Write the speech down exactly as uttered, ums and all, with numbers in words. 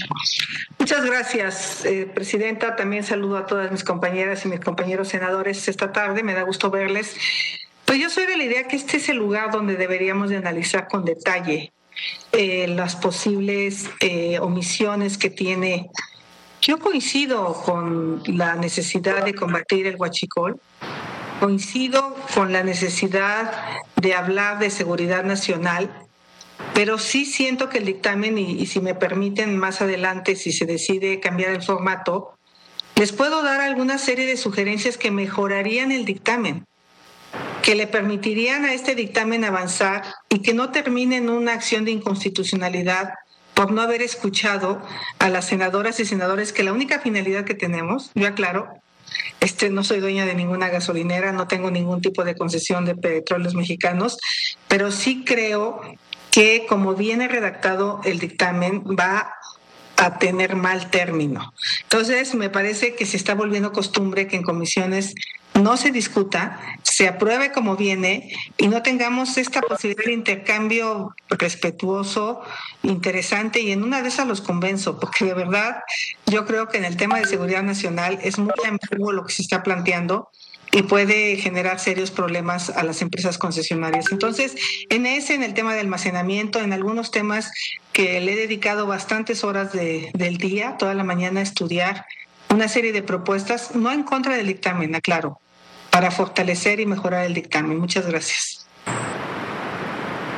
Muchas gracias, eh, Presidenta. También saludo a todas mis compañeras y mis compañeros senadores esta tarde. Me da gusto verles. Pues yo soy de la idea que este es el lugar donde deberíamos de analizar con detalle eh, las posibles eh, omisiones que tiene. Yo coincido con la necesidad de combatir el huachicol, coincido con la necesidad de hablar de seguridad nacional, pero sí siento que el dictamen, y, y si me permiten más adelante, si se decide cambiar el formato, les puedo dar alguna serie de sugerencias que mejorarían el dictamen, que le permitirían a este dictamen avanzar y que no termine en una acción de inconstitucionalidad por no haber escuchado a las senadoras y senadores, que la única finalidad que tenemos, yo aclaro, este, no soy dueña de ninguna gasolinera, no tengo ningún tipo de concesión de petróleos mexicanos, pero sí creo que como viene redactado el dictamen va a tener mal término. Entonces, me parece que se está volviendo costumbre que en comisiones no se discuta, se apruebe como viene y no tengamos esta posibilidad de intercambio respetuoso, interesante, y en una de esas los convenzo, porque de verdad yo creo que en el tema de seguridad nacional es muy ambiguo lo que se está planteando y puede generar serios problemas a las empresas concesionarias. Entonces, en ese, en el tema de almacenamiento, en algunos temas que le he dedicado bastantes horas de, del día, toda la mañana a estudiar una serie de propuestas, no en contra del dictamen, aclaro, para fortalecer y mejorar el dictamen. Muchas gracias.